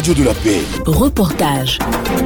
Radio de la Paix. Reportage.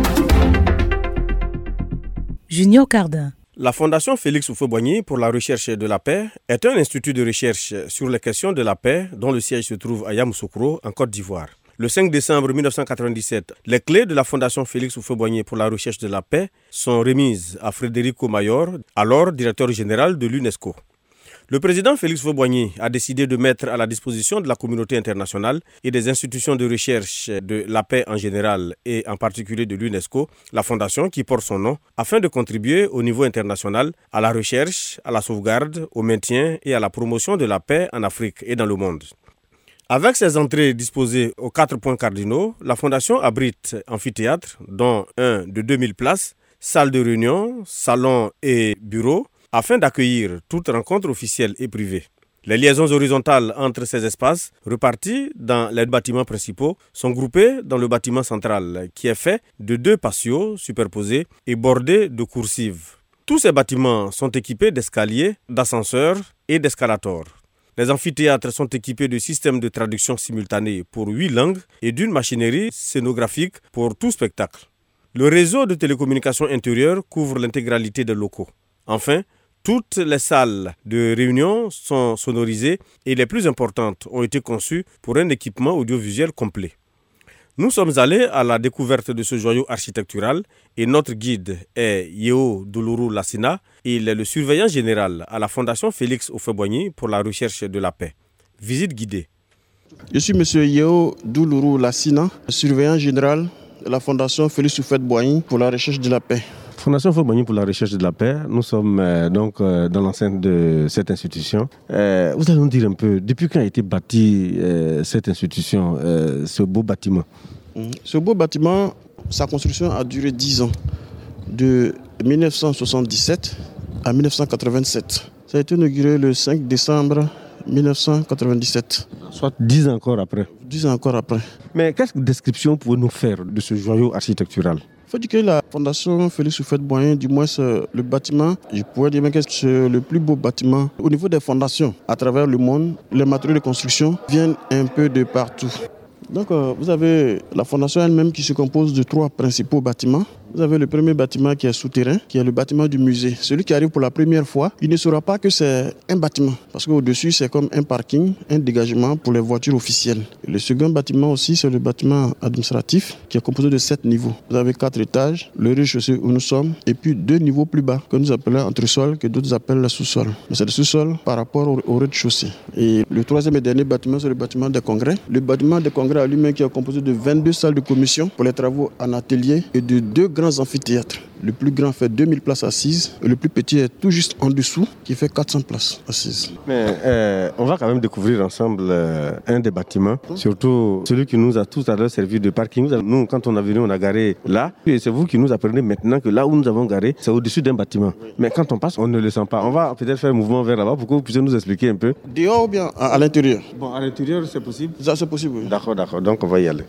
Junior Cardin. La Fondation Félix Houphouët-Boigny pour la recherche de la paix est un institut de recherche sur les questions de la paix dont le siège se trouve à Yamoussoukro, en Côte d'Ivoire. Le 5 décembre 1997, les clés de la Fondation Félix Houphouët-Boigny pour la recherche de la paix sont remises à Federico Mayor, alors directeur général de l'UNESCO. Le président Félix Houphouët-Boigny a décidé de mettre à la disposition de la communauté internationale et des institutions de recherche de la paix en général et en particulier de l'UNESCO, la fondation qui porte son nom, afin de contribuer au niveau international à la recherche, à la sauvegarde, au maintien et à la promotion de la paix en Afrique et dans le monde. Avec ses entrées disposées aux 4 points cardinaux, la fondation abrite amphithéâtres, dont un de 2000 places, salles de réunion, salons et bureaux, afin d'accueillir toute rencontre officielle et privée. Les liaisons horizontales entre ces espaces, repartis dans les bâtiments principaux, sont groupées dans le bâtiment central, qui est fait de 2 patios superposés et bordés de coursives. Tous ces bâtiments sont équipés d'escaliers, d'ascenseurs et d'escalators. Les amphithéâtres sont équipés de systèmes de traduction simultanée pour 8 langues et d'une machinerie scénographique pour tout spectacle. Le réseau de télécommunications intérieures couvre l'intégralité des locaux. Enfin, toutes les salles de réunion sont sonorisées et les plus importantes ont été conçues pour un équipement audiovisuel complet. Nous sommes allés à la découverte de ce joyau architectural et notre guide est Yeo Doulourou Lassina. Il est le surveillant général à la Fondation Félix Houphouët-Boigny pour la recherche de la paix. Visite guidée. Je suis M. Yeo Doulourou Lassina, surveillant général de la Fondation Félix Houphouët-Boigny pour la recherche de la paix. Fondation Houphouët-Boigny pour la recherche de la paix, nous sommes dans l'enceinte de cette institution. Vous allez nous dire un peu, depuis quand a été bâtie cette institution, ce beau bâtiment? Ce beau bâtiment, sa construction a duré 10 ans, de 1977 à 1987. Ça a été inauguré le 5 décembre 1997. Soit 10 ans encore après. 10 ans encore après. Mais quelle description pouvez-nous faire de ce joyau architectural? Il faut dire que la Fondation Félix Houphouët-Boigny, du moins le bâtiment, je pourrais dire que c'est le plus beau bâtiment. Au niveau des fondations, à travers le monde, les matériaux de construction viennent un peu de partout. Donc vous avez la fondation elle-même qui se compose de 3 principaux bâtiments. Vous avez le premier bâtiment qui est souterrain, qui est le bâtiment du musée. Celui qui arrive pour la première fois, il ne saura pas que c'est un bâtiment. Parce qu'au-dessus, c'est comme un parking, un dégagement pour les voitures officielles. Et le second bâtiment aussi, c'est le bâtiment administratif, qui est composé de 7 niveaux. Vous avez 4 étages, le rez-de-chaussée où nous sommes, et puis 2 niveaux plus bas, que nous appelons entresol, que d'autres appellent le sous-sol. Mais c'est le sous-sol par rapport au rez-de-chaussée. Et le troisième et dernier bâtiment, c'est le bâtiment des congrès. Le bâtiment des congrès à lui-même qui est composé de 22 salles de commission pour les travaux en atelier et de 2 grands amphithéâtres. Le plus grand fait 2000 places assises et le plus petit est tout juste en dessous qui fait 400 places assises. Mais on va quand même découvrir ensemble un des bâtiments, surtout celui qui nous a tout à l'heure servi de parking. Nous, quand on est venu, on a garé là et c'est vous qui nous apprenez maintenant que là où nous avons garé, c'est au-dessus d'un bâtiment. Oui. Mais quand on passe, on ne le sent pas. On va peut-être faire un mouvement vers là-bas pour que vous puissiez nous expliquer un peu. Dehors ou bien à l'intérieur? Bon, à l'intérieur, c'est possible? Ça, c'est possible, oui. D'accord. Donc, on va y aller.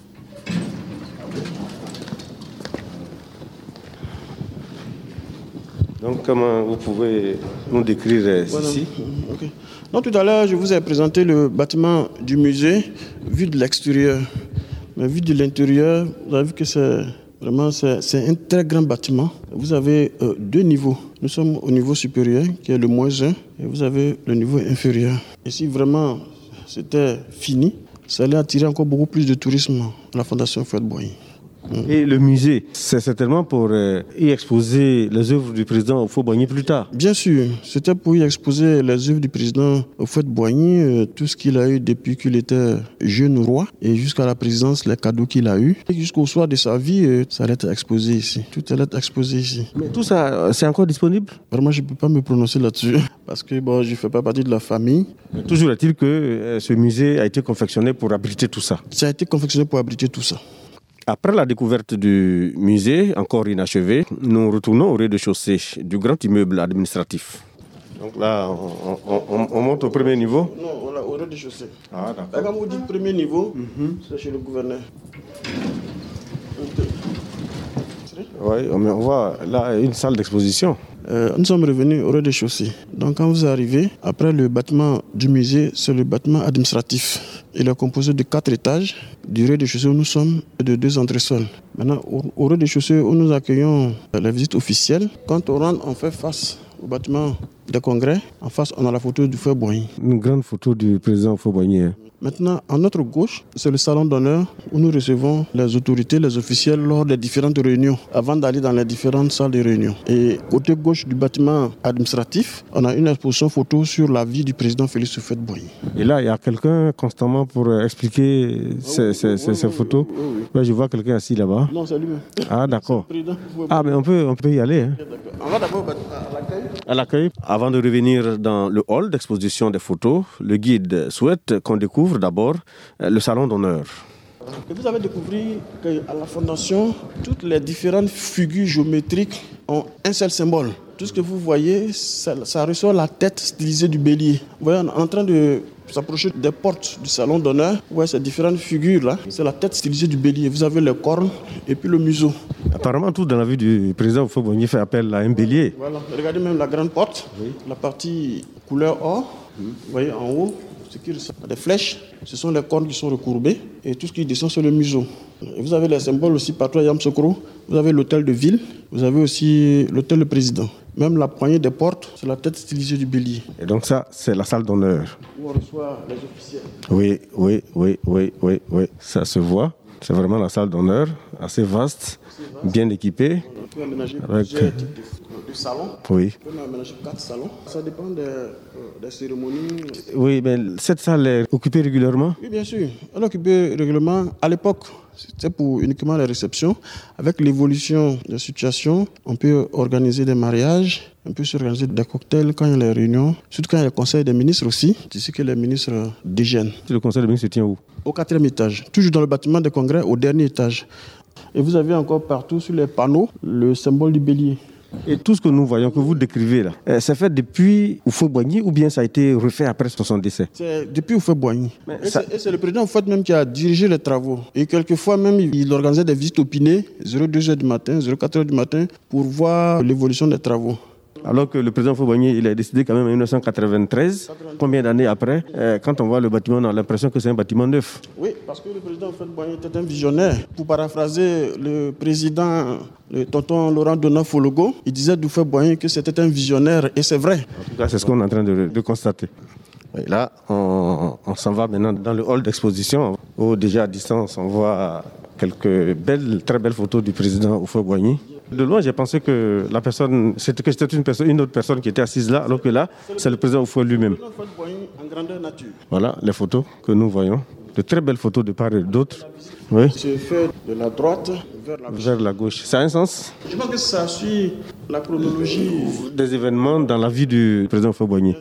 Donc, comment vous pouvez nous décrire ici? Okay. Donc, tout à l'heure, je vous ai présenté le bâtiment du musée vu de l'extérieur. Mais vu de l'intérieur, vous avez vu que c'est un très grand bâtiment. Vous avez 2 niveaux. Nous sommes au niveau supérieur, qui est le -1, et vous avez le niveau inférieur. Et si vraiment c'était fini, ça allait attirer encore beaucoup plus de tourisme à la Fondation Houphouët-Boigny. Et le musée, c'est certainement pour y exposer les œuvres du président Houphouët-Boigny plus tard? Bien sûr, c'était pour y exposer les œuvres du président Houphouët-Boigny, tout ce qu'il a eu depuis qu'il était jeune roi et jusqu'à la présidence, les cadeaux qu'il a eus. Et jusqu'au soir de sa vie, ça allait être exposé ici. Tout allait être exposé ici. Mais tout ça, c'est encore disponible? Vraiment, je ne peux pas me prononcer là-dessus parce que je ne fais pas partie de la famille. Mais toujours est-il que ce musée a été confectionné pour abriter tout ça? Ça a été confectionné pour abriter tout ça. Après la découverte du musée, encore inachevé, nous retournons au rez-de-chaussée du grand immeuble administratif. Donc là, on monte au premier niveau? Non, au rez-de-chaussée. Ah, d'accord. Quand vous dites premier niveau, c'est chez le gouverneur. Oui, mais on voit là une salle d'exposition. Nous sommes revenus au rez-de-chaussée. Donc quand vous arrivez, après le bâtiment du musée, c'est le bâtiment administratif. Il est composé de 4 étages. Du rez-de-chaussée où nous sommes et de 2 entresols. Maintenant, au rez-de-chaussée où nous accueillons les visites officielles, quand on rentre, on fait face au bâtiment des congrès. En face, on a la photo du feu Boigny. Une grande photo du président Houphouët-Boigny. Maintenant, à notre gauche, c'est le salon d'honneur où nous recevons les autorités, les officiels lors des différentes réunions, avant d'aller dans les différentes salles de réunion. Et côté gauche du bâtiment administratif, on a une exposition photo sur la vie du président Félix Houphouët-Boigny. Et là, il y a quelqu'un constamment pour expliquer ces photos. Oui. Ouais, je vois quelqu'un assis là-bas. Non, c'est lui-même. Ah, d'accord. C'est le président Houphouët-Boigny. Ah, mais on peut y aller. Hein. On va d'abord à l'accueil. À l'accueil. Avant de revenir dans le hall d'exposition des photos, le guide souhaite qu'on découvre d'abord le salon d'honneur. Et vous avez découvert qu'à la Fondation, toutes les différentes figures géométriques ont un seul symbole. Tout ce que vous voyez, ça ressort la tête stylisée du bélier. Vous voyez, on est en train de s'approcher des portes du salon d'honneur. Vous voyez ces différentes figures-là, c'est la tête stylisée du bélier. Vous avez les cornes et puis le museau. Apparemment, tout dans la vie du président Houphouët-Boigny fait appel à un bélier. Voilà, regardez même la grande porte, la partie couleur or. Vous voyez en haut, ce qui ressemble à des flèches, ce sont les cornes qui sont recourbées et tout ce qui descend sur le museau. Et vous avez les symboles aussi partout à Yamoussoukro. Vous avez l'hôtel de ville, vous avez aussi l'hôtel du président. Même la poignée des portes, c'est la tête stylisée du bélier. Et donc ça, c'est la salle d'honneur. Où on reçoit les officiels. Oui. Ça se voit. C'est vraiment la salle d'honneur, assez vaste, bien équipée. On peut aménager Avec... plusieurs types de salons. Oui. On peut aménager 4 salons. Ça dépend des cérémonies. Oui, mais cette salle est occupée régulièrement? Oui, bien sûr. Elle est occupée régulièrement. À l'époque, c'était pour uniquement les réceptions. Avec l'évolution de la situation, on peut organiser des mariages, on peut s'organiser des cocktails quand il y a les réunions, surtout quand il y a le conseil des ministres aussi. Tu sais que les ministres déjeunent. Le conseil des ministres se tient où? Au 4e étage, toujours dans le bâtiment des congrès, au dernier étage. Et vous avez encore partout sur les panneaux le symbole du bélier. Et tout ce que nous voyons, que vous décrivez là, c'est fait depuis Houphouët-Boigny ou bien ça a été refait après son décès? C'est depuis Houphouët-Boigny. Et c'est le président Houphouët même qui a dirigé les travaux. Et quelquefois même, il organisait des visites opinées, 02h du matin, 04h du matin, pour voir l'évolution des travaux. Alors que le président Houphouët-Boigny, il est décédé quand même en 1993, combien d'années après, quand on voit le bâtiment, on a l'impression que c'est un bâtiment neuf. Oui, parce que le président Houphouët-Boigny était un visionnaire. Pour paraphraser le président, le tonton Laurent Donat-Fologo, il disait d'Houphouët-Boigny que c'était un visionnaire, et c'est vrai. En tout cas, c'est ce qu'on est en train de constater. Et là, on s'en va maintenant dans le hall d'exposition, où déjà à distance, on voit quelques très belles photos du président Houphouët-Boigny. De loin, j'ai pensé que la personne, c'était une autre personne qui était assise là, alors que là, c'est le président Houphouët lui-même. En grandeur nature. Voilà les photos que nous voyons. De très belles photos de part et d'autre. Oui. C'est fait de la droite vers la gauche. Ça a un sens? Je pense que ça suit la chronologie des événements dans la vie du président Houphouët-Boigny.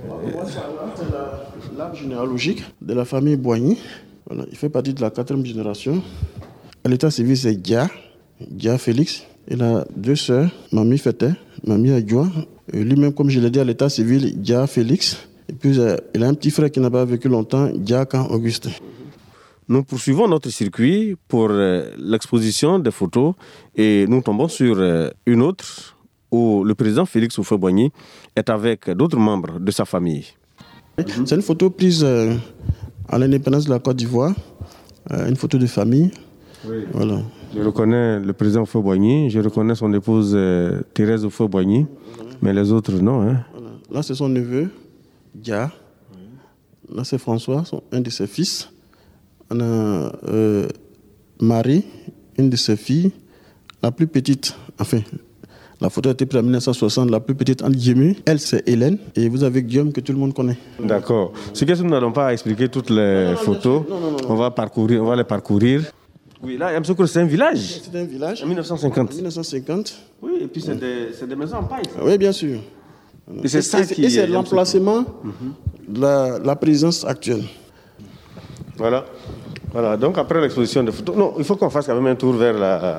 C'est l'arbre généalogique de la famille Boigny. Voilà, il fait partie de la 4e génération. À l'état civil, c'est Dia Félix. Il a 2 sœurs, Mamie Fete, Mamie Adjoa. Lui-même, comme je l'ai dit, à l'état civil, Dia Félix. Et puis, il a un petit frère qui n'a pas vécu longtemps, Dia Kan Augustin. Nous poursuivons notre circuit pour l'exposition des photos et nous tombons sur une autre où le président Félix Houphouët-Boigny est avec d'autres membres de sa famille. C'est une photo prise à l'indépendance de la Côte d'Ivoire, une photo de famille. Oui. Voilà. Je reconnais le président Houphouët-Boigny, je reconnais son épouse Thérèse Houphouët-Boigny, mais les autres non. Hein. Voilà. Là, c'est son neveu, Dia. Là, c'est François, un de ses fils. On a Marie, une de ses filles. La plus petite, enfin, la photo a été prise en 1960, la plus petite entre guillemets. Elle, c'est Hélène. Et vous avez Guillaume, que tout le monde connaît. D'accord. Ce que nous n'allons pas expliquer toutes les photos. Non. On va les parcourir. Oui, là, Yamoussoukro, c'est un village. C'est un village. En 1950. En 1950. Oui, et puis c'est des maisons en paille. Oui, bien sûr. Et c'est ça qui c'est l'emplacement de la présidence actuelle. Voilà. Donc après l'exposition de photos, non, il faut qu'on fasse quand même un tour vers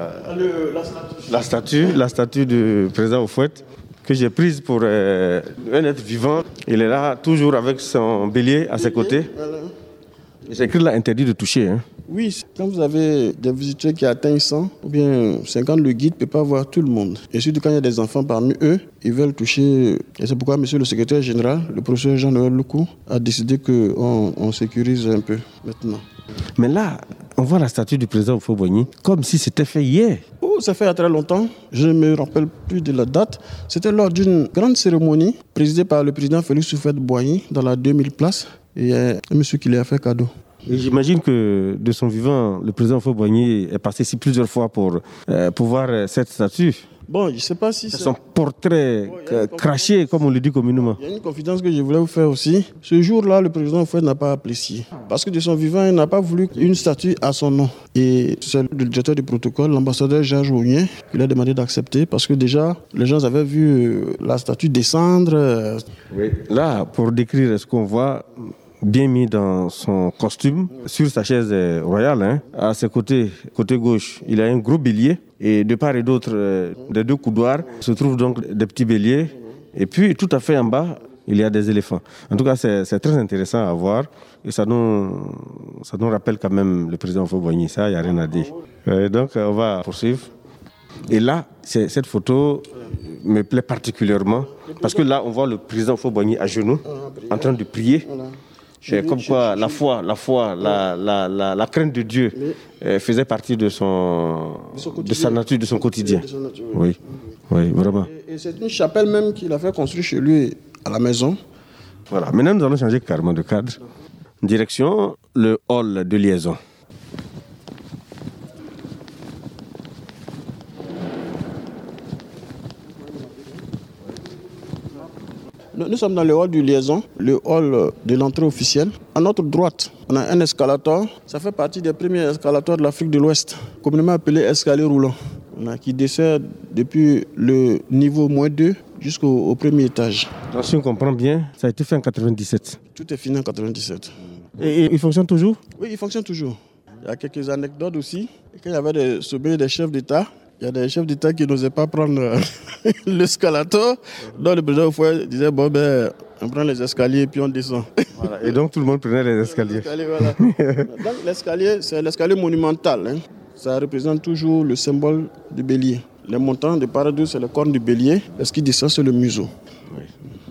la statue du président Houphouët que j'ai prise pour un être vivant. Il est là toujours avec son bélier à ses côtés. Voilà. C'est écrit là interdit de toucher. Hein. Oui, quand vous avez des visiteurs qui atteignent 100 ou bien 50, le guide ne peut pas voir tout le monde. Et surtout quand il y a des enfants parmi eux, ils veulent toucher. Et c'est pourquoi monsieur le secrétaire général, le professeur Jean-Noël Loukou, a décidé qu'on sécurise un peu maintenant. Mais là, on voit la statue du président Houphouët-Boigny comme si c'était fait hier. Oh, ça fait très longtemps, je ne me rappelle plus de la date. C'était lors d'une grande cérémonie présidée par le président Félix Houphouët-Boigny dans la 2000 places. Et il y a un monsieur qui lui a fait cadeau. Et j'imagine que de son vivant, le président Houphouët-Boigny est passé ici plusieurs fois pour voir cette statue. Bon, je ne sais pas si c'est son portrait craché, comme on le dit communément. Il y a une confidence que je voulais vous faire aussi. Ce jour-là, le président Houphouët n'a pas apprécié. Parce que de son vivant, il n'a pas voulu une statue à son nom. Et c'est le directeur du protocole, l'ambassadeur Jean Jougnet, qui lui a demandé d'accepter. Parce que déjà, les gens avaient vu la statue descendre. Oui. Là, pour décrire ce qu'on voit, bien mis dans son costume, sur sa chaise royale, hein. À ses côtés, côté gauche, il a un gros bélier. Et de part et d'autre, des deux coudoirs, se trouvent donc des petits béliers. Et puis, tout à fait en bas, il y a des éléphants. En tout cas, c'est très intéressant à voir. Et ça nous rappelle quand même le président Houphouët-Boigny. Ça, il n'y a rien à dire. Donc, on va poursuivre. Et là, cette photo me plaît particulièrement. Parce que là, on voit le président Houphouët-Boigny à genoux, en train de prier. C'est comme quoi la foi, la crainte de Dieu faisait partie de sa nature, de son quotidien. Oui, vraiment. Et c'est une chapelle même qu'il a fait construire chez lui à la maison. Voilà, maintenant nous allons changer carrément de cadre. Direction le hall de liaison. Nous sommes dans le hall de liaison, le hall de l'entrée officielle. À notre droite, on a un escalator. Ça fait partie des premiers escalators de l'Afrique de l'Ouest, communément appelé escalier roulant, qui dessert depuis le niveau -2 jusqu'au premier étage. Donc, si on comprend bien, ça a été fait en 97. Tout est fini en 97. Et il fonctionne toujours? Oui, il fonctionne toujours. Il y a quelques anecdotes aussi. Quand il y avait des sommets des chefs d'État, il y a des chefs d'État qui n'osaient pas prendre l'escalator. Donc le président Houphouët disait, bon, on prend les escaliers et puis on descend. Voilà. Et donc tout le monde prenait les escaliers. Voilà. Donc l'escalier, c'est l'escalier monumental. Hein. Ça représente toujours le symbole du bélier. Les montants de part et d'autre, c'est le corne du bélier. Et ce qui descend, c'est le museau. Oui.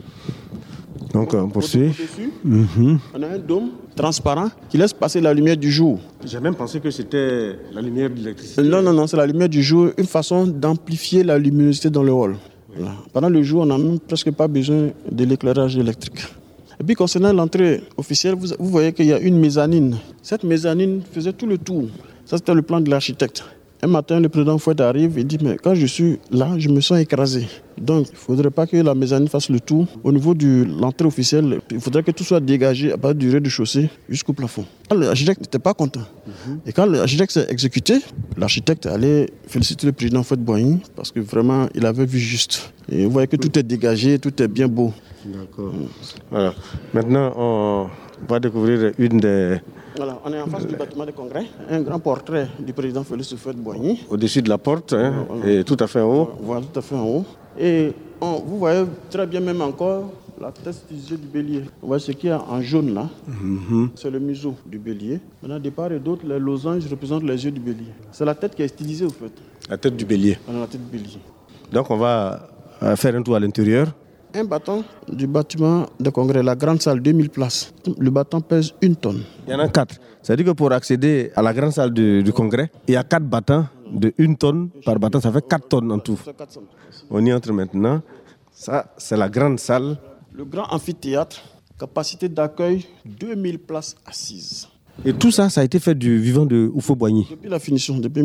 Donc on poursuit. On a un dôme transparent qui laisse passer la lumière du jour. J'ai même pensé que c'était la lumière de l'électricité. Non, c'est la lumière du jour, une façon d'amplifier la luminosité dans le hall. Voilà. Pendant le jour, on n'a même presque pas besoin de l'éclairage électrique. Et puis concernant l'entrée officielle, vous voyez qu'il y a une mezzanine. Cette mezzanine faisait tout le tour. Ça, c'était le plan de l'architecte. Un matin, le président Houphouët arrive et dit, mais quand je suis là, je me sens écrasé. Donc, il ne faudrait pas que la mezzanine fasse le tour. Au niveau de l'entrée officielle, il faudrait que tout soit dégagé à partir du rez-de-chaussée jusqu'au plafond. L'architecte n'était pas content. Et quand l'architecte s'est exécuté, l'architecte allait féliciter le président Houphouët-Boigny parce que vraiment, il avait vu juste. Et vous voyez que tout est dégagé, tout est bien beau. D'accord. Voilà. Maintenant, on va découvrir une des... Voilà, on est en face du bâtiment de congrès, un grand portrait du président Félix Houphouët-Boigny. Au-dessus de la porte, hein, et tout à fait en haut. Voilà, tout à fait en haut. Et vous voyez très bien même encore la tête du yeux du bélier. Vous voyez ce qu'il y a en jaune là, c'est le museau du bélier. Maintenant, de part et d'autre, les losanges représentent les yeux du bélier. C'est la tête qui est stylisée au fait. La tête du bélier. Voilà, la tête du bélier. Donc on va faire un tour à l'intérieur. Un bâton du bâtiment de congrès, la grande salle, 2000 places. Le bâton pèse 1 tonne. Il y en a 4. C'est-à-dire que pour accéder à la grande salle du congrès, il y a 4 bâtons de 1 tonne par bâton. Ça fait 4 tonnes en tout. On y entre maintenant. Ça, c'est la grande salle. Le grand amphithéâtre, capacité d'accueil, 2000 places assises. Et tout ça, ça a été fait du vivant de Houphouët-Boigny. Depuis la finition, depuis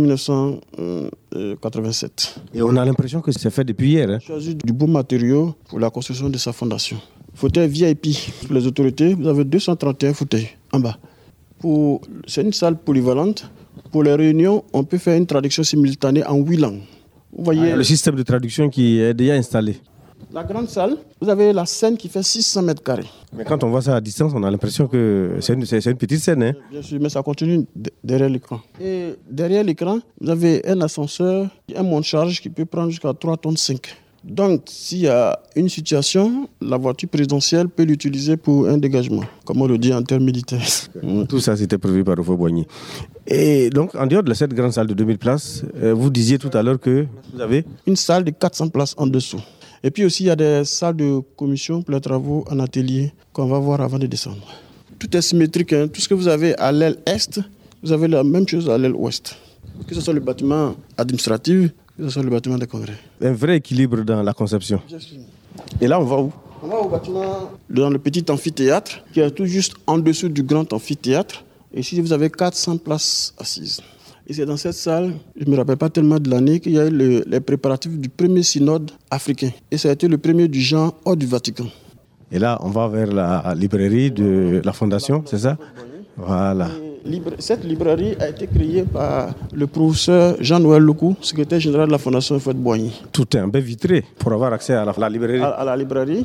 1987. Et on a l'impression que c'est fait depuis hier. Hein. J'ai choisi du beau matériau pour la construction de sa fondation. Fauteuil VIP pour les autorités, vous avez 231 fauteuils en bas. C'est une salle polyvalente. Pour les réunions, on peut faire une traduction simultanée en 8 langues. Vous voyez le système de traduction qui est déjà installé. La grande salle, vous avez la scène qui fait 600 mètres carrés. Mais quand on voit ça à distance, on a l'impression que c'est une petite scène. Hein. Bien sûr, mais ça continue derrière l'écran. Et derrière l'écran, vous avez un ascenseur, un monte-charge qui peut prendre jusqu'à 3,5 tonnes. Donc, s'il y a une situation, la voiture présidentielle peut l'utiliser pour un dégagement, comme on le dit en termes militaires. Tout ça, c'était prévu par Houphouët-Boigny. Et donc, en dehors de cette grande salle de 2000 places, vous disiez tout à l'heure que vous avez une salle de 400 places en dessous. Et puis aussi, il y a des salles de commission pour les travaux en atelier qu'on va voir avant de descendre. Tout est symétrique. Tout ce que vous avez à l'aile est, vous avez la même chose à l'aile ouest. Que ce soit le bâtiment administratif, que ce soit le bâtiment des congrès. Un vrai équilibre dans la conception. Et là, on va où? On va au bâtiment dans le petit amphithéâtre, qui est tout juste en dessous du grand amphithéâtre. Et ici, vous avez 400 places assises. Et c'est dans cette salle, je ne me rappelle pas tellement de l'année, qu'il y a eu les préparatifs du premier synode africain. Et ça a été le premier du genre hors du Vatican. Et là, on va vers la librairie de la Fondation, c'est ça? Voilà. Cette librairie a été créée par le professeur Jean-Noël Loukou, secrétaire général de la Fondation Houphouët-Boigny. Tout est un peu vitré pour avoir accès à la librairie. À la librairie.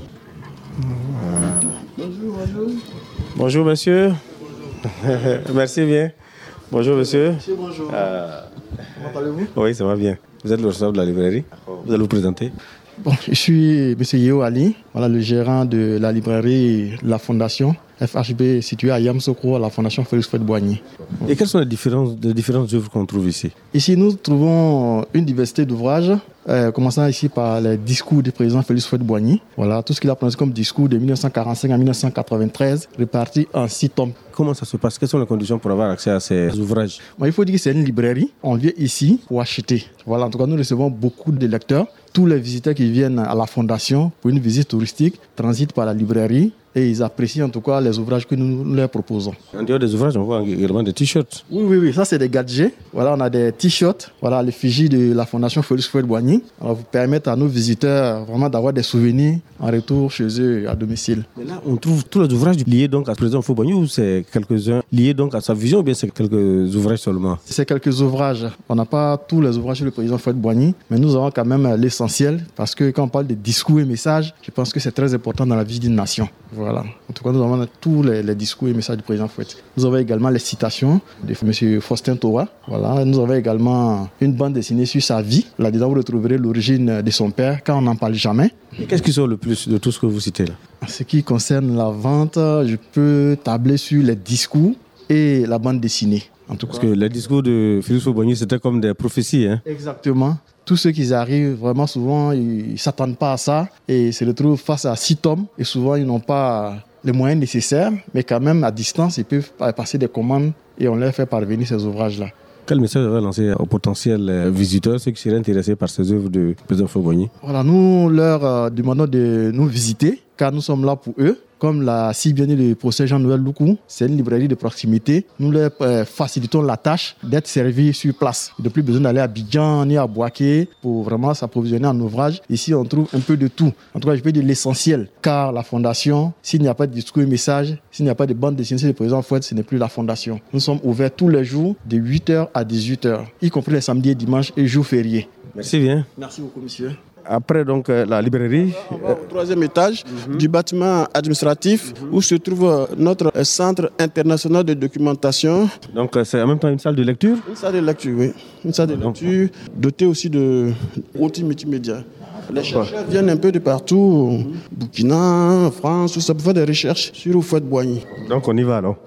Voilà. Bonjour, bonjour. Bonjour, monsieur. Bonjour. Merci bien. Bonjour, monsieur. Monsieur, bonjour. Comment allez-vous? Oui, ça va bien. Vous êtes le responsable de la librairie. Vous allez vous présenter. Bon, je suis M. Yeo Ali, voilà, le gérant de la librairie La Fondation FHB située à Yamoussoukro, à la Fondation Félix Houphouët-Boigny. Et quelles sont les différentes œuvres qu'on trouve ici? Ici, nous trouvons une diversité d'ouvrages, commençant ici par les discours du président Félix Houphouët-Boigny. Voilà, tout ce qu'il a prononcé comme discours de 1945 à 1993, répartis en 6 tomes. Comment ça se passe? Quelles sont les conditions pour avoir accès à ces ouvrages? Bon, il faut dire que c'est une librairie. On vient ici pour acheter. Voilà, en tout cas, nous recevons beaucoup de lecteurs. Tous les visiteurs qui viennent à la Fondation pour une visite touristique transitent par la librairie et ils apprécient en tout cas les ouvrages que nous leur proposons. En dehors des ouvrages, on voit également des t-shirts. Oui, ça c'est des gadgets. Voilà, on a des t-shirts, voilà, l'effigie de la Fondation Félix Houphouët-Boigny. Alors, vous permettre à nos visiteurs vraiment d'avoir des souvenirs en retour chez eux à domicile. Mais là, on trouve tous les ouvrages liés donc à le président Houphouët-Boigny ou c'est quelques-uns liés donc à sa vision ou bien c'est quelques ouvrages seulement? C'est quelques ouvrages. On n'a pas tous les ouvrages sur le président Houphouët-Boigny, mais nous avons quand même l'essentiel parce que quand on parle de discours et messages, je pense que c'est très important dans la vie d'une nation. Voilà. En tout cas, nous avons tous les discours et messages du président Houphouët. Nous avons également les citations de M. Faustin Toa. Voilà. Nous avons également une bande dessinée sur sa vie. Là-dedans, vous retrouverez l'origine de son père, quand on n'en parle jamais. Et qu'est-ce qui sort le plus de tout ce que vous citez là? En ce qui concerne la vente, je peux tabler sur les discours et la bande dessinée. En tout cas. Parce que les discours de Félix Houphouët-Boigny, c'était comme des prophéties. Hein? Exactement. Tous ceux qui arrivent, vraiment souvent, ils ne s'attendent pas à ça et se retrouvent face à 6 tomes. Et souvent, ils n'ont pas les moyens nécessaires, mais quand même, à distance, ils peuvent passer des commandes et on leur fait parvenir ces ouvrages-là. Quel message vous avez lancé aux potentiels visiteurs, ceux qui seraient intéressés par ces œuvres de président Houphouët-Boigny? Voilà, nous leur demandons de nous visiter, car nous sommes là pour eux. Comme l'a si bien dit le professeur Jean-Noël Loukou, c'est une librairie de proximité. Nous leur facilitons la tâche d'être servis sur place. Il n'y a plus besoin d'aller à Abidjan ni à Bouaké pour vraiment s'approvisionner en ouvrage. Ici, on trouve un peu de tout. En tout cas, je peux dire l'essentiel. Car la Fondation, s'il n'y a pas de discours et message, s'il n'y a pas de bande dessinée sur le président Houphouët, ce n'est plus la Fondation. Nous sommes ouverts tous les jours de 8h à 18h, y compris les samedis et dimanches et jours fériés. Merci bien. Merci beaucoup, monsieur. Après donc la librairie, au 3e étage du bâtiment administratif où se trouve notre centre international de documentation. Donc c'est en même temps une salle de lecture? Une salle de lecture, oui. Une salle de lecture dotée aussi de outils multimédia. Les chercheurs viennent un peu de partout, Burkina, France, tout ça, pour faire des recherches sur Houphouët-Boigny. Donc on y va alors.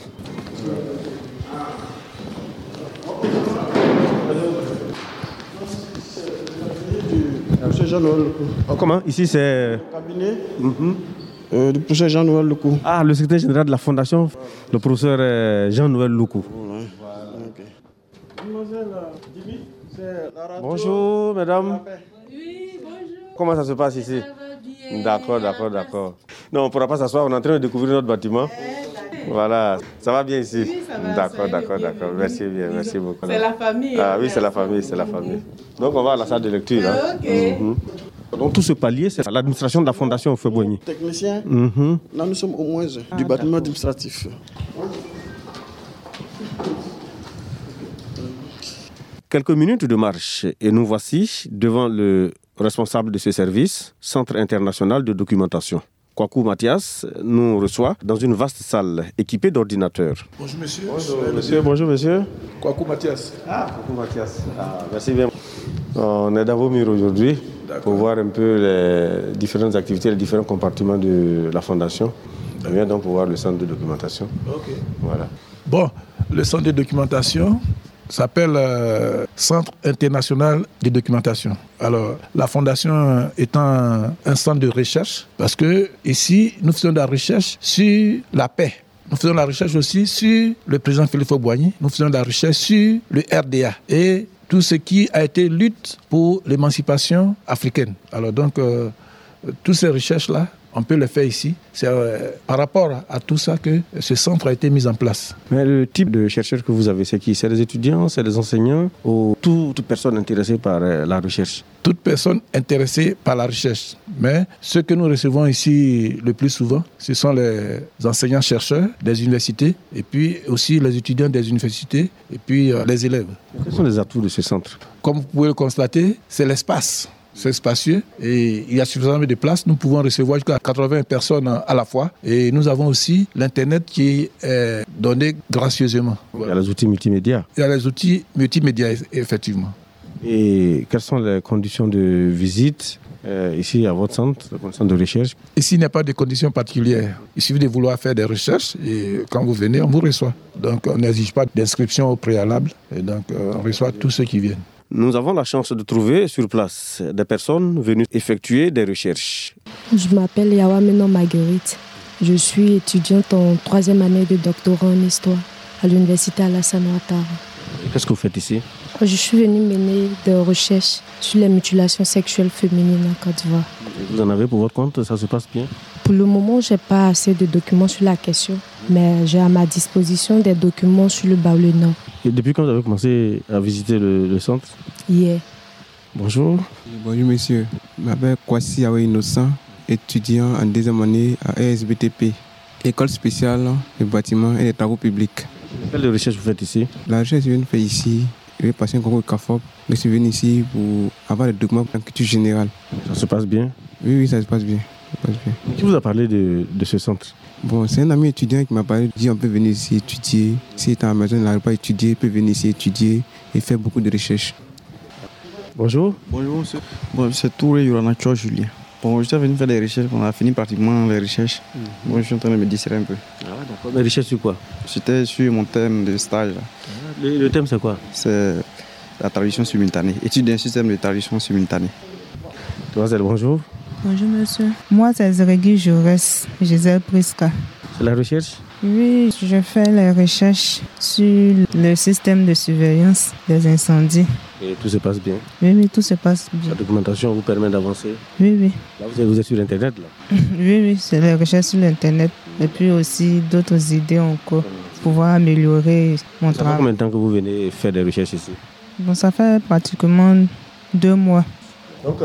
Comment? Ici c'est... Cabinet du professeur Jean-Noël Loukou. Ah, le secrétaire général de la Fondation, le professeur Jean-Noël Loukou. Voilà. Okay. Mademoiselle Dimi, c'est la radio. Bonjour, mesdames. Oui, bonjour. Comment ça se passe ici? Ça va bien. D'accord. Non, on ne pourra pas s'asseoir, on est en train de découvrir notre bâtiment. Voilà, ça va bien ici? Oui, ça va. D'accord. Merci bien, merci beaucoup. C'est la famille. Ah oui, c'est la famille. Donc on va à la salle de lecture. Hein. Ok. Donc tout ce palier, c'est l'administration de la Fondation Houphouët-Boigny. Technicien, là nous sommes au moins du bâtiment administratif. Quelques minutes de marche et nous voici devant le responsable de ce service, Centre international de documentation. Kwaku Mathias nous reçoit dans une vaste salle équipée d'ordinateurs. Bonjour monsieur. Bonjour monsieur. Kwaku Mathias. Kwaku Mathias. Merci bien. On est dans vos murs aujourd'hui. pour voir un peu les différentes activités, les différents compartiments de la fondation. On vient donc pour voir le centre de documentation. Voilà. Bon, le centre de documentation s'appelle Centre international de documentation. Alors, la fondation étant un centre de recherche, parce que ici, nous faisons de la recherche sur la paix. Nous faisons de la recherche aussi sur le président Félix Houphouët-Boigny. Nous faisons de la recherche sur le RDA et tout ce qui a été lutte pour l'émancipation africaine. Alors donc, toutes ces recherches-là, on peut les faire ici. C'est par rapport à tout ça que ce centre a été mis en place. Mais le type de chercheurs que vous avez, c'est qui? C'est les étudiants, c'est les enseignants ou toute personne intéressée par la recherche? Toute personne intéressée par la recherche. Mais ceux que nous recevons ici le plus souvent, ce sont les enseignants-chercheurs des universités et puis aussi les étudiants des universités et puis les élèves. Quels sont les atouts de ce centre? Comme vous pouvez le constater, c'est l'espace. C'est spacieux et il y a suffisamment de place. Nous pouvons recevoir jusqu'à 80 personnes à la fois. Et nous avons aussi l'Internet qui est donné gracieusement. Voilà. Il y a les outils multimédia. Il y a les outils multimédia, effectivement. Et quelles sont les conditions de visite ici à votre centre, le centre de recherche? Ici, il n'y a pas de conditions particulières. Il suffit de vouloir faire des recherches et quand vous venez, on vous reçoit. Donc, on n'exige pas d'inscription au préalable et donc on reçoit tous ceux qui viennent. Nous avons la chance de trouver sur place des personnes venues effectuer des recherches. Je m'appelle Yawa Menon Marguerite. Je suis étudiante en 3e année de doctorat en histoire à l'université Alassane Ouattara. Qu'est-ce que vous faites ici? Je suis venue mener des recherches sur les mutilations sexuelles féminines en Côte d'Ivoire. Vous en avez pour votre compte? Ça se passe bien? Pour le moment, je n'ai pas assez de documents sur la question, mais j'ai à ma disposition des documents sur le Baoulé Nord. Et depuis quand vous avez commencé à visiter le centre? Hier. Bonjour. Bonjour monsieur, je m'appelle Kwasi Awe Innocent, étudiant en 2e année à ESBTP, École spéciale des bâtiments et des travaux publics. Quelle recherche vous faites ici? La recherche que je viens de faire ici, je vais passer un concours de CAFOP. Je suis venu ici pour avoir des documents en culture générale. Ça se passe bien? Oui, ça se passe bien. Qui vous a parlé de ce centre? Bon, c'est un ami étudiant qui m'a parlé, il dit on peut venir ici étudier. S'il est à la maison, il n'arrive pas à étudier, il peut venir ici étudier et faire beaucoup de recherches. Bonjour. Bonjour monsieur. Bon, c'est Touré Yoranacho Julien. Bon, je suis venu faire des recherches, on a fini pratiquement les recherches. Bon, je suis en train de me distraire un peu. Ah d'accord, mais recherche sur quoi? C'était sur mon thème de stage. Là. Le thème c'est quoi? C'est la traduction simultanée, étude d'un système de traduction simultanée. Demoiselle, bonjour. Bonjour monsieur. Moi c'est Zeregi Jaurès, Gisèle Prisca. C'est la recherche? Oui, je fais les recherches sur le système de surveillance des incendies. Et tout se passe bien? Oui, tout se passe bien. La documentation vous permet d'avancer? Oui. Là, vous êtes sur Internet là? Oui, c'est les recherches sur l'Internet. Et puis aussi d'autres idées encore pour pouvoir améliorer mon travail. Ça fait combien de temps que vous venez faire des recherches ici? Bon, ça fait pratiquement 2 mois. Donc,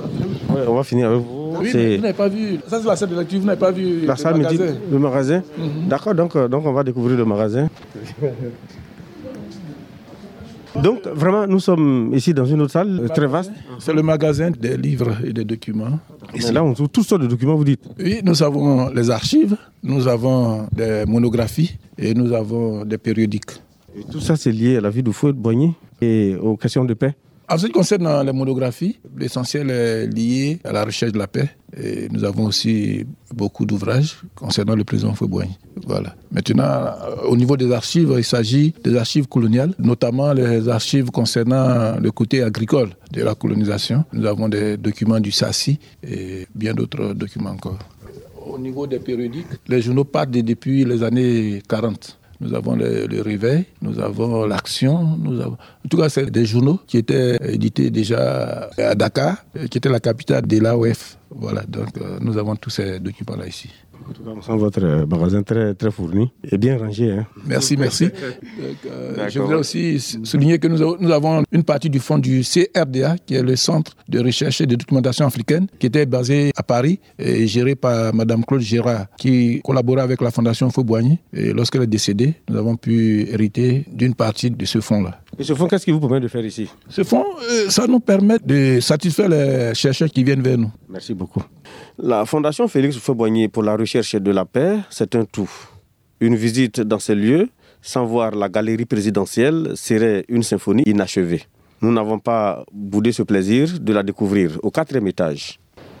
on va finir avec vous. Oui, mais vous n'avez pas vu. Ça, c'est la salle de lecture. Vous n'avez pas vu la salle magasin. Le magasin. D'accord, donc on va découvrir le magasin. Donc, vraiment, nous sommes ici dans une autre salle très vaste. C'est le magasin des livres et des documents. Et là, on trouve toutes sortes de documents, vous dites? Oui, nous avons les archives, nous avons des monographies et nous avons des périodiques. Et tout ça, c'est lié à la vie de Houphouët-Boigny et aux questions de paix? En ce qui concerne les monographies, l'essentiel est lié à la recherche de la paix. Et nous avons aussi beaucoup d'ouvrages concernant le président Houphouët-Boigny. Voilà. Maintenant, au niveau des archives, il s'agit des archives coloniales, notamment les archives concernant le côté agricole de la colonisation. Nous avons des documents du SACI et bien d'autres documents encore. Au niveau des périodiques, les journaux partent depuis les années 40. Nous avons le Réveil, nous avons l'Action, en tout cas c'est des journaux qui étaient édités déjà à Dakar, qui était la capitale de l'AOF. Voilà, donc nous avons tous ces documents-là ici. En tout cas, on sent votre magasin très, très fourni et bien rangé. Hein. Merci. Je voudrais aussi souligner que nous avons une partie du fonds du CRDA, qui est le Centre de recherche et de documentation africaine, qui était basé à Paris et géré par Mme Claude Gérard, qui collaborait avec la Fondation Houphouët-Boigny. Et lorsqu'elle est décédée, nous avons pu hériter d'une partie de ce fonds-là. Et ce fonds, qu'est-ce qui vous permet de faire ici? Ce fonds, ça nous permet de satisfaire les chercheurs qui viennent vers nous. Merci beaucoup. La Fondation Félix Houphouët-Boigny pour la recherche de la paix, c'est un tout. Une visite dans ces lieux, sans voir la galerie présidentielle, serait une symphonie inachevée. Nous n'avons pas boudé ce plaisir de la découvrir au 4e étage.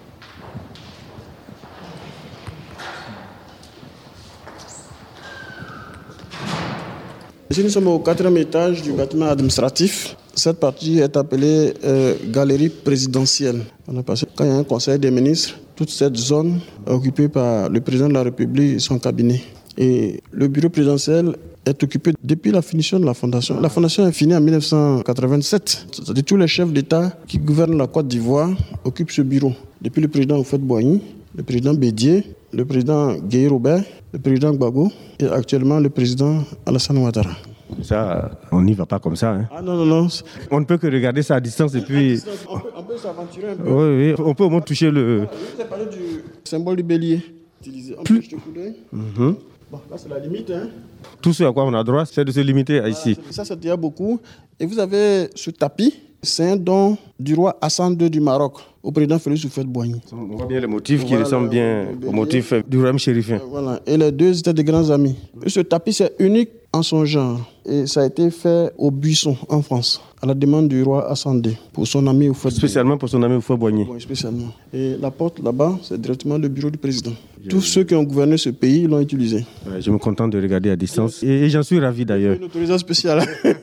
Ici, nous sommes au 4e étage du bâtiment administratif. Cette partie est appelée galerie présidentielle. Quand il y a un conseil des ministres, toute cette zone est occupée par le président de la République et son cabinet. Et le bureau présidentiel est occupé depuis la finition de la fondation. La fondation est finie en 1987. C'est-à-dire tous les chefs d'État qui gouvernent la Côte d'Ivoire occupent ce bureau. Depuis le président Houphouët-Boigny, le président Bédié, le président Guèye Robert, le président Gbagbo et actuellement le président Alassane Ouattara. Ça, on n'y va pas comme ça. Hein. Ah non. On ne peut que regarder ça à distance et puis... On peut s'aventurer un peu. Oui, on peut au moins toucher le... Je vais parler du symbole du bélier. Utilisé. Plus... Bon, là, c'est la limite. Hein. Tout ce à quoi on a droit, c'est de se limiter à ici. Ça déjà beaucoup. Et vous avez ce tapis. C'est un don du roi Hassan II du Maroc au président Félix Houphouët-Boigny. On voit bien les motifs qui ressemblent bien aux motifs du royaume chérifien. Voilà. Et les deux étaient des grands amis. Et ce tapis, c'est unique en son genre. Et ça a été fait au Buisson, en France, à la demande du roi Hassan II, pour son ami Houphouët-Boigny. Spécialement pour son ami Houphouët-Boigny. Oui, spécialement. Et la porte là-bas, c'est directement le bureau du président. Tous ceux qui ont gouverné ce pays l'ont utilisé. Ouais, je me contente de regarder à distance. Et j'en suis ravi d'ailleurs. Une autorisation spéciale.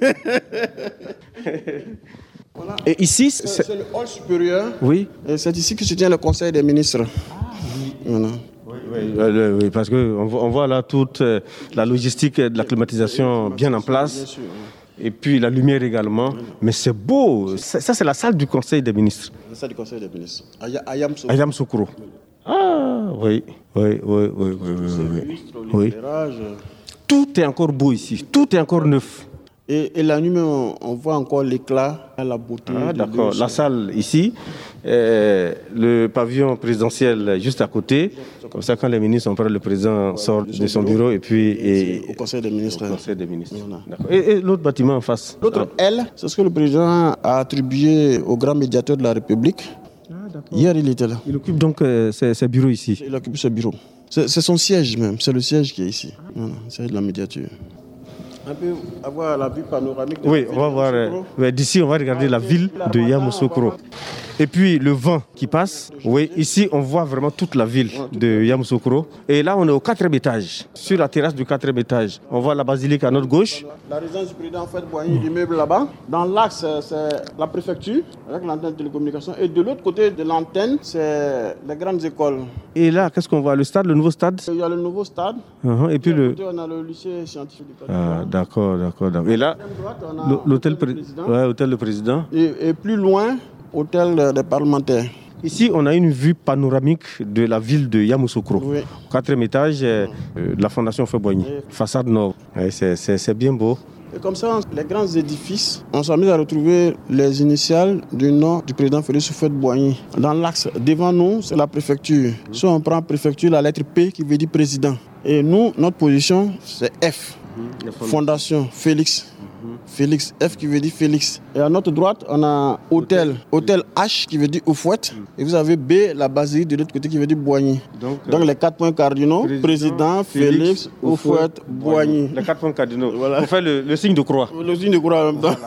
Voilà. Et ici, c'est le hall supérieur. Oui. Et c'est ici que se tient le conseil des ministres. Voilà. Oui, parce qu'on voit là toute la logistique de la climatisation bien en place. Bien sûr, oui. Et puis la lumière également. Mais c'est beau. Ça, c'est la salle du conseil des ministres. La salle du conseil des ministres. Ayam Sokoro. Ah, oui. Tout est encore beau ici. Tout est encore neuf. Et la nuit, on voit encore l'éclat, la beauté. Ah, d'accord. La salle ici, le pavillon présidentiel juste à côté. Comme ça, quand les ministres sont prêts, le président sort de son bureau et puis... au conseil des ministres. Au conseil des ministres. D'accord. Et l'autre bâtiment en face? L'autre L, c'est ce que le président a attribué au grand médiateur de la République. Hier, il était là. Il occupe donc ses bureaux ici? Il occupe ce bureau. C'est son siège même. C'est le siège qui est ici. Voilà, c'est de la médiature. On peut avoir la vue panoramique. Oui, on va voir. D'ici, on va regarder la ville de Yamoussoukro. Et puis le vent qui passe. Oui, ici, on voit vraiment toute la ville de Yamoussoukro. Et là, on est au 4e étage, sur la terrasse du 4e étage. On voit la basilique à notre gauche. La résidence du président Houphouët-Boigny, l'immeuble là-bas. Dans l'axe, c'est la préfecture, avec l'antenne de télécommunication. Et de l'autre côté de l'antenne, c'est les grandes écoles. Et là, qu'est-ce qu'on voit? Le stade, le nouveau stade? Il y a le nouveau stade. Et puis on a le lycée scientifique du Côte d'Ivoire. D'accord. Et là, l'hôtel du président. Et plus loin, hôtel des parlementaires. Ici, on a une vue panoramique de la ville de Yamoussoukro. Oui. 4e étage de la fondation Houphouët-Boigny. Façade nord. C'est bien beau. Et comme ça, les grands édifices, on s'est mis à retrouver les initiales du nom du président Félix Houphouët-Boigny. Dans l'axe, devant nous, c'est la préfecture. Si on prend préfecture, la lettre P qui veut dire président. Et nous, notre position, c'est F. Fondation Félix. Félix, F qui veut dire Félix. Et à notre droite, on a hôtel H qui veut dire Houphouët. Et vous avez B, la basilique de l'autre côté qui veut dire Boigny. Donc les 4 points cardinaux, président Félix Houphouët-Boigny. Les 4 points cardinaux. Voilà. On fait le signe de croix. Le signe de croix en même temps.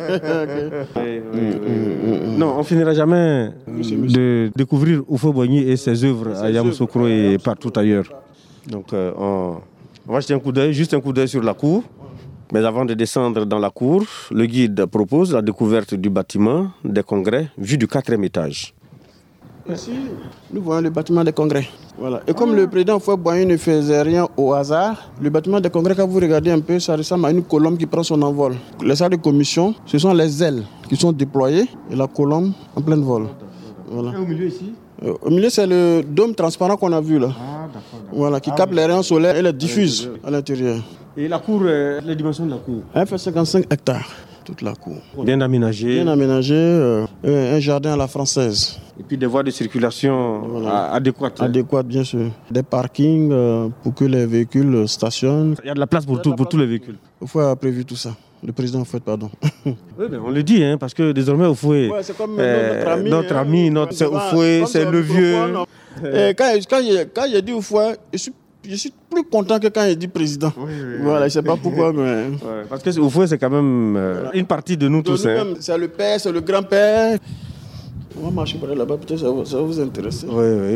Non, on ne finira jamais de découvrir Houphouët-Boigny et ses œuvres à Yamoussoukro et partout ailleurs. Donc on va jeter juste un coup d'œil sur la cour. Mais avant de descendre dans la cour, le guide propose la découverte du bâtiment des congrès vu du 4e étage. Ici, nous voyons le bâtiment des congrès. Voilà. Et comme le président Houphouët-Boigny ne faisait rien au hasard, le bâtiment des congrès, quand vous regardez un peu, ça ressemble à une colombe qui prend son envol. Les salles de commission, ce sont les ailes qui sont déployées et la colombe en plein vol. Voilà. Et au milieu ici? Au milieu, c'est le dôme transparent qu'on a vu là. D'accord. Voilà, qui capte les rayons solaires et les diffuse à l'intérieur. Et la cour, les dimensions de la cour? Elle fait 55 hectares, toute la cour. Bien aménagée. Bien aménagée, un jardin à la française. Et puis des voies de circulation adéquates. Adéquates, bien sûr. Des parkings pour que les véhicules stationnent. Il y a de la place pour tous les véhicules. Il faut avoir prévu tout ça. Le président Houphouët, pardon. Oui, mais on le dit, parce que désormais Houphouët, c'est comme notre ami, c'est le vieux. Quand j'ai dit Houphouët, je suis plus plus content que quand il dit président. Voilà, je ne sais pas pourquoi, mais... Ouais, parce que Oufoué, c'est quand même une partie de nous tous. C'est le père, c'est le grand-père. On va marcher par là-bas, peut-être ça va vous intéresser. Oui.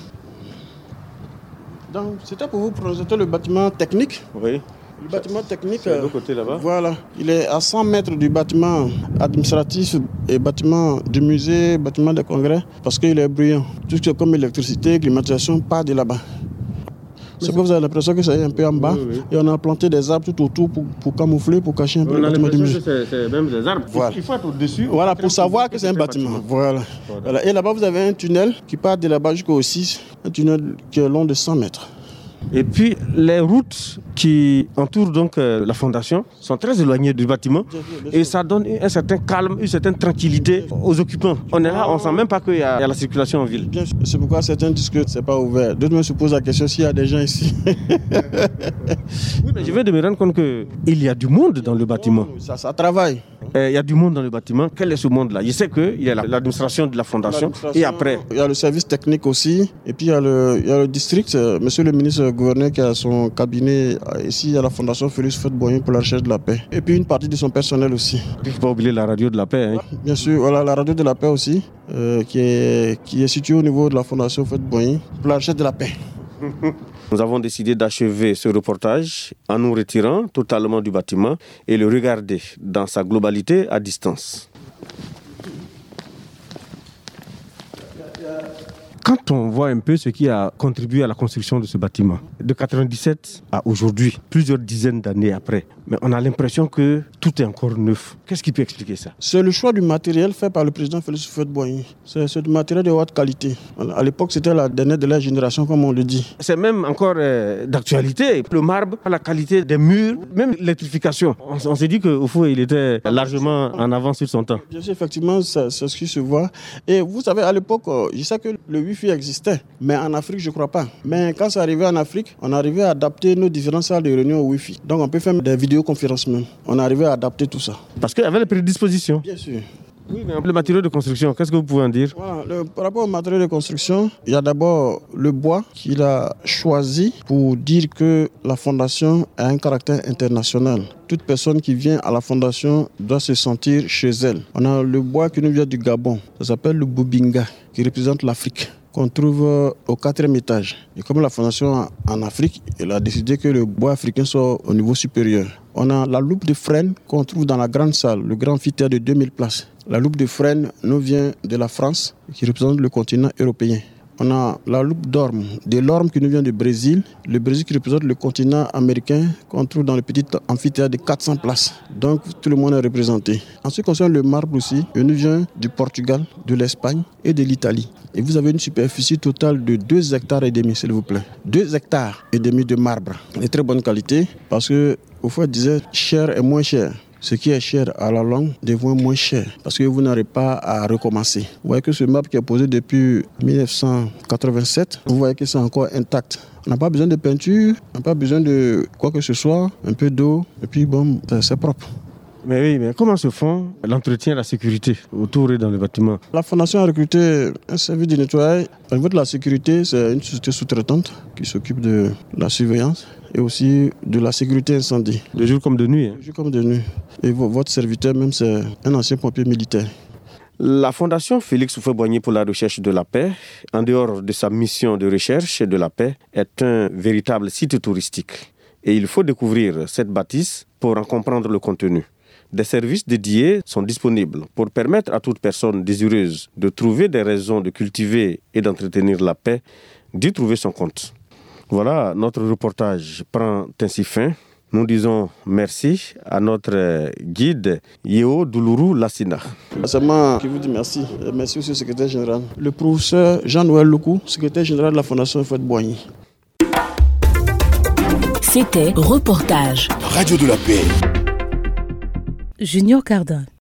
Donc, c'était pour vous présenter le bâtiment technique. Oui. Le bâtiment technique, c'est de l'autre côté là-bas. Voilà, il est à 100 mètres du bâtiment administratif et bâtiment du musée, bâtiment de congrès, parce qu'il est bruyant. Tout ce qui est comme électricité, climatisation, part de là-bas. C'est que vous avez l'impression que c'est un peu en bas. Oui. Et on a planté des arbres tout autour pour camoufler, pour cacher un peu le bâtiment du musée. C'est même des arbres. Voilà. Il faut être au-dessus. Voilà, pour savoir que c'est un bâtiment. Voilà. Et là-bas, vous avez un tunnel qui part de là-bas jusqu'au 6, un tunnel qui est long de 100 mètres. Et puis, les routes qui entourent donc la fondation sont très éloignées du bâtiment. Bien sûr. Et ça donne un certain calme, une certaine tranquillité aux occupants. On est là, on ne sent même pas qu'il y a la circulation en ville. Bien sûr. C'est pourquoi certains disent que ce n'est pas ouvert. D'autres me se posent la question s'il y a des gens ici. Oui, mais je viens de me rendre compte qu'il y a du monde dans le bâtiment. Ça travaille. Il y a du monde dans le bâtiment. Quel est ce monde-là? Je sais qu'il y a l'administration de la fondation et après. Il y a le service technique aussi. Et puis il y a le district. Monsieur le ministre gouverneur qui a son cabinet ici à la fondation Félix Houphouët-Boigny pour la recherche de la paix. Et puis une partie de son personnel aussi. Il ne faut pas oublier la radio de la paix. Hein. Bien sûr, voilà la radio de la paix aussi, qui est située au niveau de la fondation Houphouët-Boigny pour la recherche de la paix. Nous avons décidé d'achever ce reportage en nous retirant totalement du bâtiment et le regarder dans sa globalité à distance. Quand on voit un peu ce qui a contribué à la construction de ce bâtiment, de 1997 à aujourd'hui, plusieurs dizaines d'années après, mais on a l'impression que tout est encore neuf. Qu'est-ce qui peut expliquer ça? C'est le choix du matériel fait par le président Félix Houphouët-Boigny. C'est du matériel de haute qualité. À l'époque, c'était la dernière de la génération, comme on le dit. C'est même encore d'actualité. Le marbre, la qualité des murs, même l'électrification. On s'est dit qu'au fond, il était largement en avance sur son temps. Bien sûr, effectivement, c'est ce qui se voit. Et vous savez, à l'époque, je sais que le Wi-Fi existait, mais en Afrique, je ne crois pas. Mais quand c'est arrivé en Afrique, on arrivait à adapter nos différentes salles de réunion au Wi-Fi. Donc, on peut faire des vidéoconférences même. On arrivait à adapter tout ça. Parce qu'il y avait les prédispositions. Bien sûr. Oui, mais le matériau de construction, qu'est-ce que vous pouvez en dire? Voilà, par rapport au matériau de construction, il y a d'abord le bois qu'il a choisi pour dire que la fondation a un caractère international. Toute personne qui vient à la fondation doit se sentir chez elle. On a le bois qui nous vient du Gabon, ça s'appelle le Bobinga, qui représente l'Afrique, qu'on trouve au 4e étage. Et comme la fondation en Afrique, elle a décidé que le bois africain soit au niveau supérieur. On a la loupe de frêne qu'on trouve dans la grande salle, le grand amphithéâtre de 2000 places. La loupe de frêne nous vient de la France, qui représente le continent européen. On a la loupe d'orme, de l'orme qui nous vient du Brésil. Le Brésil qui représente le continent américain qu'on trouve dans le petit amphithéâtre de 400 places. Donc tout le monde est représenté. En ce qui concerne le marbre aussi, il nous vient du Portugal, de l'Espagne et de l'Italie. Et vous avez une superficie totale de 2,5 hectares, s'il vous plaît. 2,5 hectares de marbre. De très bonne qualité parce que, au fond, on disait cher et moins cher. Ce qui est cher à la longue devient moins cher parce que vous n'aurez pas à recommencer. Vous voyez que ce marbre qui est posé depuis 1987, vous voyez que c'est encore intact. On n'a pas besoin de peinture, on n'a pas besoin de quoi que ce soit, un peu d'eau et puis bon, c'est propre. Mais oui, mais comment se font l'entretien et la sécurité autour et dans le bâtiment? La fondation a recruté un service de nettoyage. Au niveau de la sécurité, c'est une société sous-traitante qui s'occupe de la surveillance et aussi de la sécurité incendie. De jour comme de nuit. De jour comme de nuit. Et votre serviteur même, c'est un ancien pompier militaire. La Fondation Félix Houphouët-Boigny pour la recherche de la paix, en dehors de sa mission de recherche de la paix, est un véritable site touristique. Et il faut découvrir cette bâtisse pour en comprendre le contenu. Des services dédiés sont disponibles pour permettre à toute personne désireuse de trouver des raisons de cultiver et d'entretenir la paix, d'y trouver son compte. Voilà, notre reportage prend ainsi fin. Nous disons merci à notre guide Yeo Doulourou Lassina. C'est moi qui vous dis merci. Merci aussi au secrétaire général. Le professeur Jean-Noël Loukou, secrétaire général de la Fondation Houphouët-Boigny. C'était Reportage. Radio de la Paix. Junior Cardin.